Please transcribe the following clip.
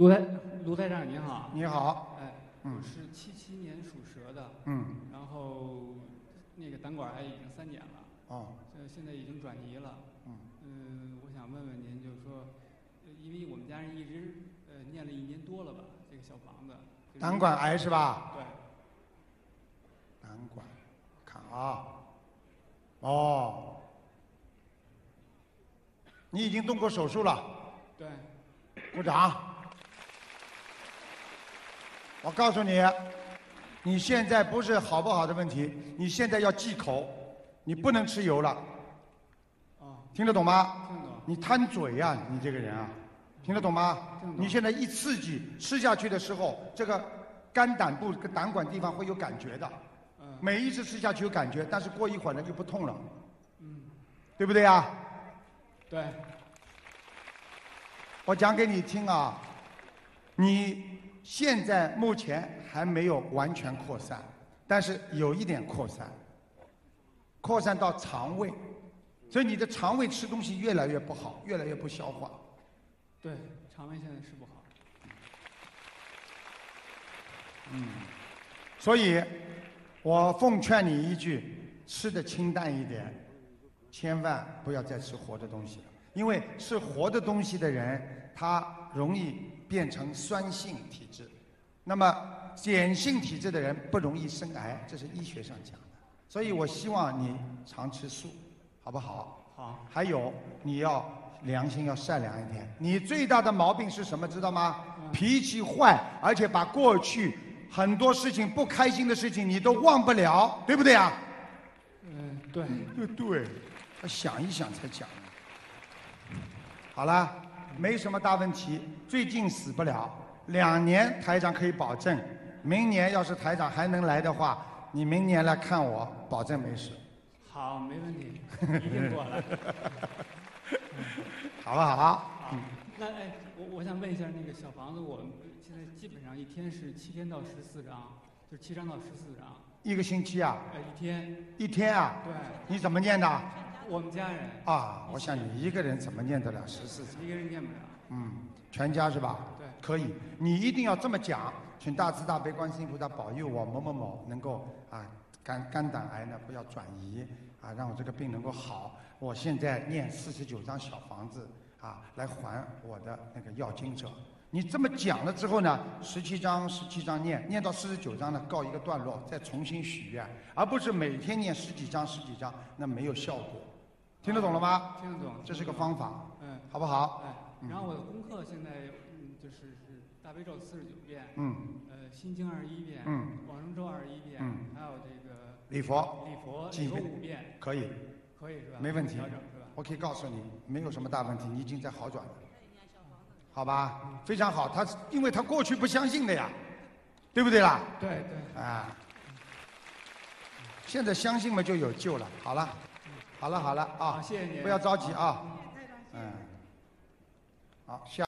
卢台卢台长您好。 你好。 哎，我是77年属蛇的。然后那个胆管癌已经3年了。 哦。 现在已经转移了。我想问问您，就是说，因为我们家人一直念了1年多了吧，这个小房子。 胆管癌是吧？ 对。 胆管，看啊。哦。你已经动过手术了。 对。 鼓掌。我告诉你，你现在不是好不好的问题，你现在要忌口，你不能吃油了。听得懂吗？ 听得懂。 你贪嘴呀，你这个人啊，听得懂吗？你现在一刺激吃下去的时候，这个肝胆部跟胆管地方会有感觉的。每一次吃下去有感觉，但是过一会儿呢就不痛了。对不对呀？ 对。 我讲给你听啊，你现在目前还没有完全扩散，但是有一点扩散，扩散到肠胃，所以你的肠胃吃东西越来越不好，越来越不消化。 对，肠胃现在是不好。 所以，我奉劝你一句，吃的清淡一点，千万不要再吃活的东西了。因为吃活的东西的人，他容易变成酸性体质，那么碱性体质的人不容易生癌，这是医学上讲的。所以我希望你常吃素，好不好？ 好。 还有你要良心要善良一点。你最大的毛病是什么？知道吗？脾气坏，而且把过去很多事情不开心的事情你都忘不了，对不对啊？ 对。 对，要想一想才讲。好了，没什么大问题，最近死不了，2年台长可以保证，明年要是台长还能来的话，你明年来看我，保证没事。 好，没问题，一定过来。 好不好？ 好。那哎，我想问一下，那个小房子，我们现在基本上一天是7天到14张，就是7张到14张。 1个星期啊？ 一天。 1天啊？ 对。 你怎么念的？ 我们家人。 啊，我想你一个人怎么念得了14张？ 一个人念不了。 全家是吧？ 对。 可以，你一定要这么讲，请大慈大悲观世音菩萨保佑我某某某能够啊肝胆癌呢不要转移啊，让我这个病能够好。我现在念49张小房子啊，来还我的那个要经者。你这么讲了之后呢，17张念到49张呢，告一个段落，再重新许愿，而不是每天念十几张，那没有效果。听得懂了吗？ 听得懂。 这是个方法。好不好？ 然后我的功课现在就是大悲咒49遍，心经21遍，往生咒21遍，还有这个礼佛5遍。 可以。 可以是吧？ 没问题。 调整是吧？ 我可以告诉你，没有什么大问题，你已经在好转了。好吧，非常好。因为他过去不相信的呀，对不对啦？ 对。 啊，现在相信嘛就有救了。好了，好了啊， 谢谢您， 不要着急啊。好，下。